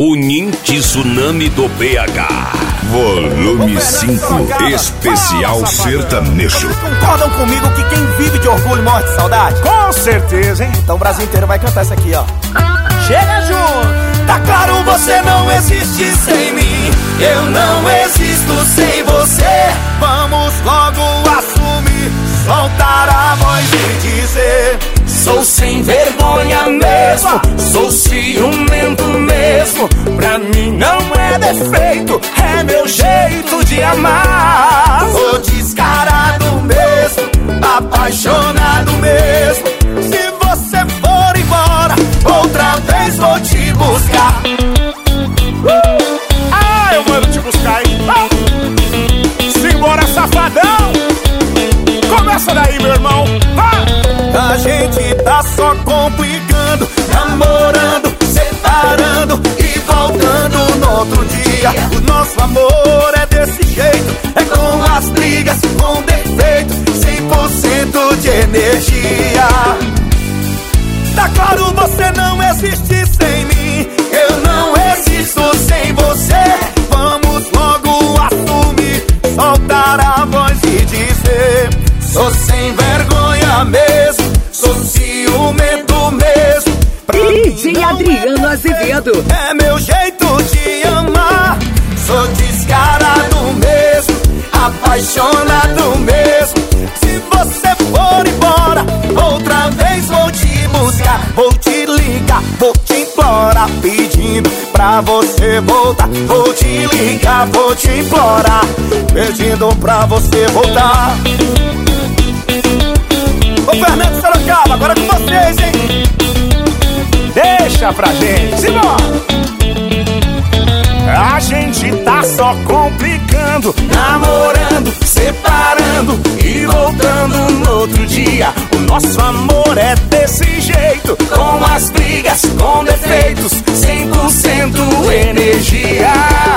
O Ninho Tsunami do BH. Volume 5, especial sertanejo. Concordam comigo que quem vive de orgulho morre de saudade? Com certeza, hein? Então o Brasil inteiro vai cantar isso aqui, ó. Chega junto! Tá claro, você não existe sem mim. Eu não existo sem você. Vamos logo assumir, soltar a voz e dizer: sou sem vergonha mesmo, sou ciumento mesmo. Pra mim não é defeito, é meu jeito de amar. Sou descarado mesmo, apaixonado mesmo. Se você for embora, outra vez vou te buscar. Ah, eu mando te buscar, hein? Simbora, safadão! Começa daí, meu irmão, vai! A gente tá só complicando, namorando, separando e voltando no outro dia. O nosso amor é desse jeito, é com as brigas, com defeito, 100% de energia. Tá claro, você não existe sem mim. Eu não existo sem você. Vamos logo assumir, soltar a voz e dizer: sou sem vergonha mesmo, sou ciumento mesmo. DJ Adriano Azevedo. É meu jeito de amar. Sou descarado mesmo, apaixonado mesmo. Se você for embora, outra vez vou te buscar. Vou te ligar, vou te implorar, pedindo pra você voltar. Vou te ligar, vou te implorar, pedindo pra você voltar. Ô Fernando Sorocaba, agora com vocês, hein? Deixa pra gente, simbora! A gente tá só complicando, namorando, separando e voltando no outro dia. O nosso amor é desse jeito, com as brigas, com defeitos, 100% energia.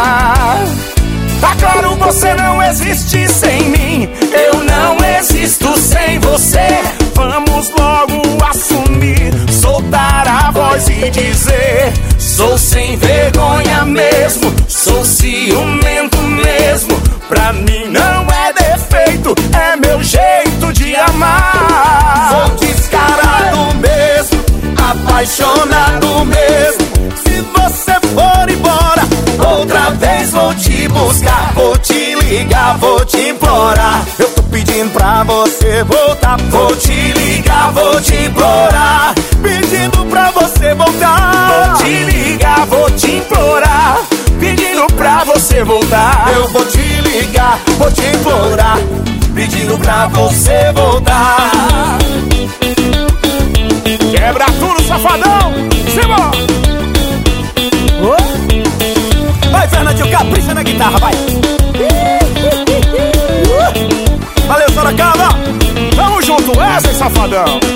Tá claro, você não existe sem mim. Eu não existo sem você. Vamos logo assumir, soltar a voz e dizer: sou sem vergonha mesmo, sou ciumento mesmo. Pra mim não é defeito, é meu jeito de amar. Sou descarado mesmo, apaixonado mesmo. Se você for embora, outra vez vou te buscar. Vou te ligar, vou te implorar. Eu tô pedindo pra você voltar. Vou te ligar, vou te implorar, pedindo pra você voltar. Vou te ligar, vou te implorar, pedindo pra você voltar. Eu vou te ligar, vou te implorar, pedindo pra você voltar. Quebra tudo, safadão! Simbora! Vai, Fernandinho, capricha na guitarra, vai! Valeu, Sorocaba! Tamo junto, essa, safadão!